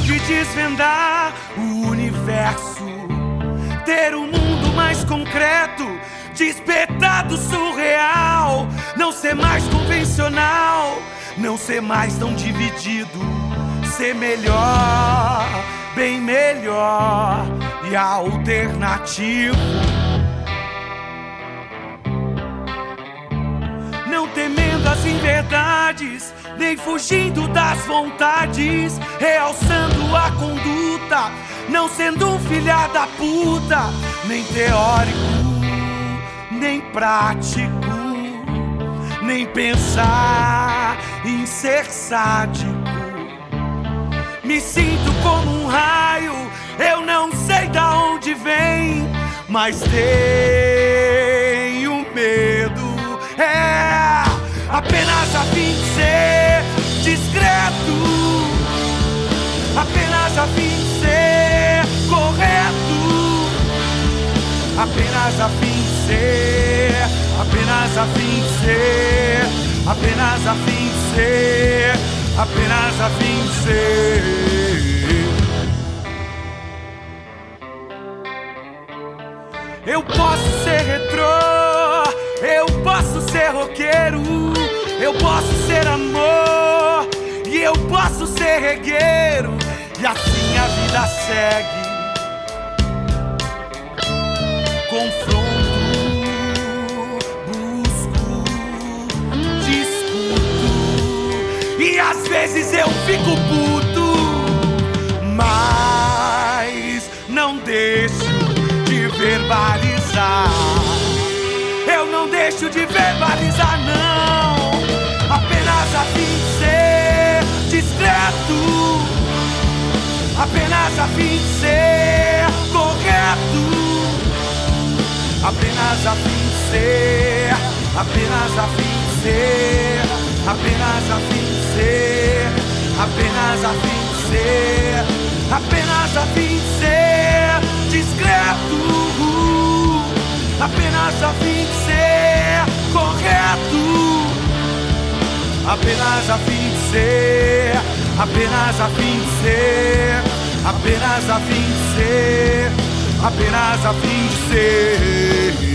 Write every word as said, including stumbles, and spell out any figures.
de desvendar o universo, ter um mundo mais concreto, despertado, surreal, não ser mais convencional, não ser mais tão dividido, ser melhor, bem melhor e alternativo. Não temendo as inverdades, nem fugindo das vontades, realçando a conduta, não sendo um filha da puta, nem teórico, nem prático, nem pensar em ser sádico. Me sinto como um raio, eu não sei da onde vem, mas tenho medo. É apenas a fim de ser discreto, apenas a fim de ser correto, apenas a fim de ser, apenas a fim de ser, apenas a fim de ser, apenas a fim de ser. Eu posso ser retrô, eu posso ser roqueiro, eu posso ser amor e eu posso ser regueiro, e assim a vida segue. Confronto, busco, discuto e às vezes eu fico puto, mas não deixo de verbalizar. Eu não deixo de verbalizar, não. Apenas a fim de ser discreto, apenas a fim de ser correto, apenas a fim de ser, apenas a fim de ser, apenas a fim de ser, apenas a fim de ser, apenas a fim de ser discreto, apenas a fim de ser correto, apenas a fim de ser, apenas a fim de ser, apenas a fim de ser, apenas a fim de ser.